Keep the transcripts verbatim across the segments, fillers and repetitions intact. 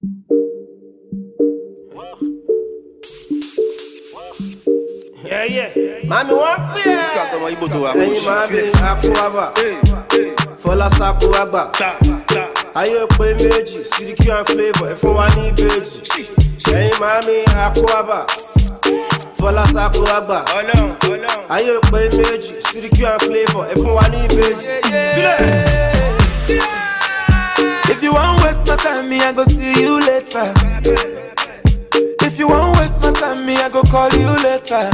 Yeah, yeah. Mami wọ́n pè é. Kàtọ́ ọmọ Ibo tó wà. Ẹyin mami Akúwàbà. Fọlá Sakúwàbà. Ayé pé méjì, Sidiki and Flavour, ẹ fún wa ní ìbejì. Ẹyin mami Akúwàbà. Fọlá Sakúwàbà. Ayé pé méjì, Sidiki and Flavour, ẹ fún wa ní ìbejì. If you want waste my time, me I go see you later. If you want waste my time, me I go call you later.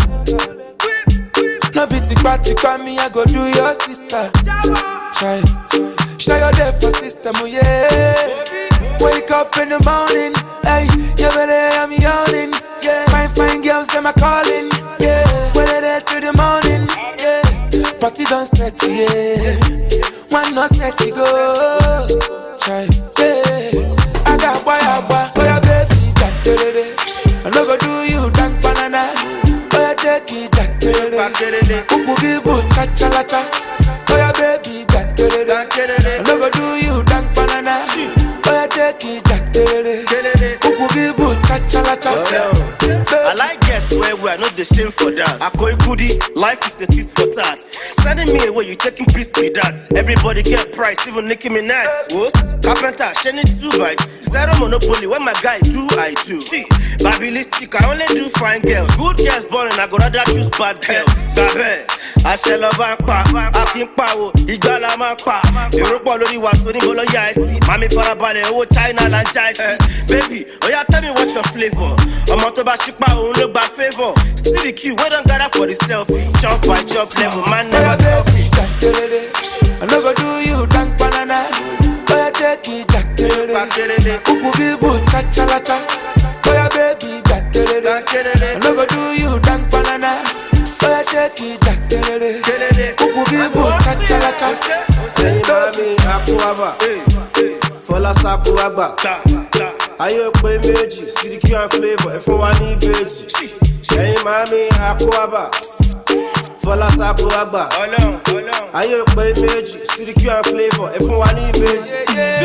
No be tikpa tikpa, me I go do your sister. Try, show your day for system, oh yeah. Wake up in the morning, hey, you better I'm yawning, yeah. Fine fine girls, them a calling, yeah. When they there to the morning, yeah. Party don't start, yeah. One no set to go. Try, yeah. I got boy, I got boy, I baby, got it. I no go do you dank banana. Oh yeah, take it, jack it. Ubu gibu cha cha la cha. Oh yeah, baby, jack it. I no go do you dank banana. Oh yeah, take it, jack it. Ubu gibu cha cha la cha. I like guests where we are not the same for that. I call you goodie, life is a feast for that. Sending me away, you taking piece be that. Everybody get price, even Nicki Minaj. What? Carpenter, Shenny two bite. Zero monopoly, when my guy do, I do. See, Babilistic, I only do fine girls. Good girls boring, I go rather choose bad girls. Gabe, I shall love and pa. I think power, Igala man pa. Europe already was winning below ya. Mami Parabale, oh China and Jai. Baby, oh yeah, tell me what's your flavor. I'm out about Shikpa, who look bad favor. Still the queue, we don't gather for the selfie. Chop by chop level, man never selfish. I never do you dank banana. Oh yeah, take it, jack it. Ubu gibu cha cha la cha. Oh yeah, baby, jack it. I never do you dank banana. Oh yeah, take it, jack it. Ubu gibu cha cha la cha. Ẹyin mami Akúwàbà. Fọlá Sakúwàbà. Ayé pé méjì, Sidiki and Flavour, ẹ fún wa ní ìbejì. Ẹyin mami Akúwàbà. Fọlá Sakúwàbà. Ayé pé méjì, Sidiki and Flavour, ẹ fún wa ní ìbejì.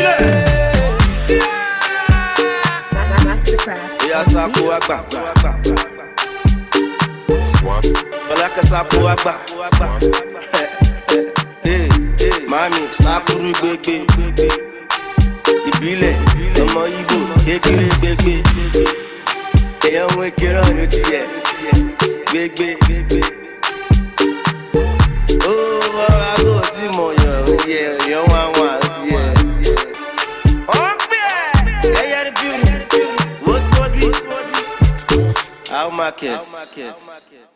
Mastercraft. Yeah, Sakúwàbà. Swaps. Fọlá Sakúwàbà. Hey, hey, mami, Sakuru gbegbe. Ìbílẹ̀, ọmọ Igbo, kékeré gbegbe. Èèyàn ń wékèrè ọ̀nà ti yẹ. Gbegbe. Ó wọ́n aago tí mo yàn ó yẹ, èèyàn wá wá sí yẹ. Ọ̀pẹ̀ ẹ̀yẹ ni beauty, what's for the? How market?